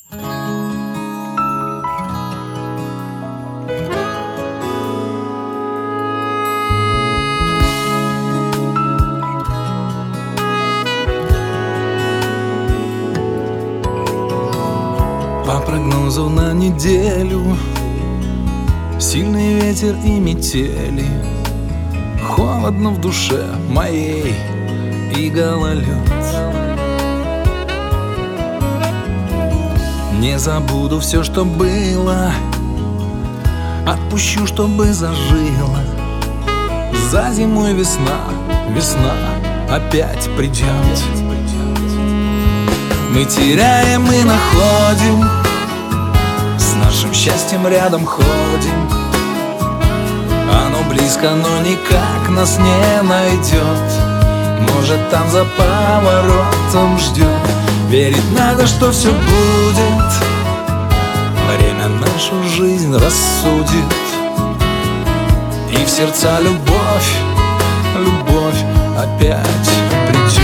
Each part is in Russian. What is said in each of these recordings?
По прогнозу на неделю сильный ветер и метели, холодно в душе моей и гололед. Не забуду все, что было, отпущу, чтобы зажило. За зимой весна, весна опять придет. Мы теряем и находим, с нашим счастьем рядом ходим. Оно близко, но никак нас не найдет. Может, там за поворотом ждет. Верить надо, что все будет, время нашу жизнь рассудит. И в сердца любовь, любовь опять придет.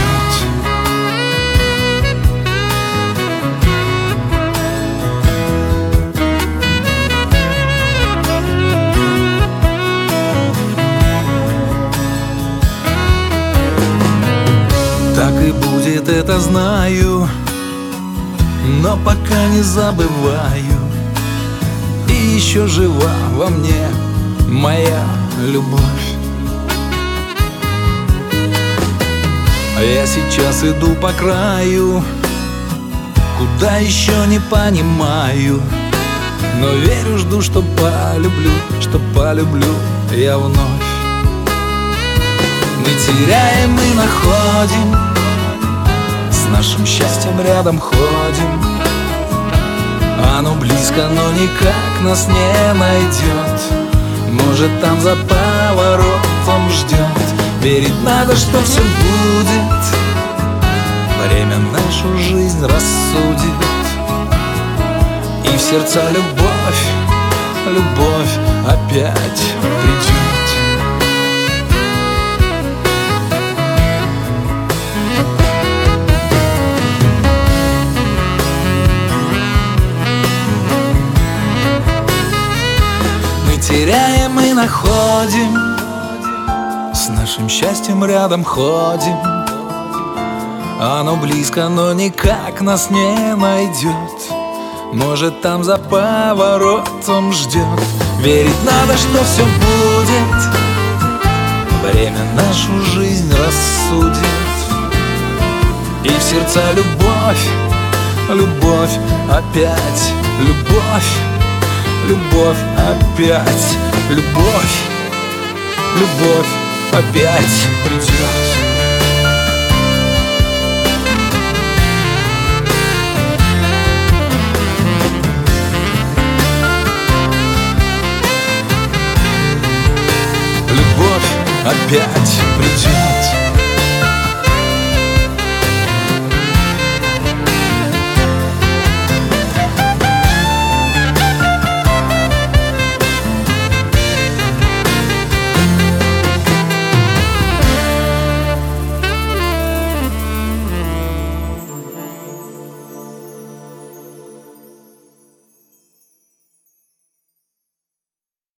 Так и будет, это знаю, но пока не забываю. И еще жива во мне моя любовь. Я сейчас иду по краю, куда еще не понимаю, но верю, жду, что полюблю я вновь. Мы теряем и находим, с нашим счастьем рядом ходим. Оно близко, но никак нас не найдет. Может, там за поворотом ждет. Верить надо, что все будет, время нашу жизнь рассудит. И в сердца любовь, любовь опять придет. Теряем и находим, с нашим счастьем рядом ходим. Оно близко, но никак нас не найдет. Может, там за поворотом ждет. Верить надо, что все будет, время нашу жизнь рассудит. И в сердца любовь, любовь опять, любовь. Любовь опять, любовь, любовь опять придет. Любовь опять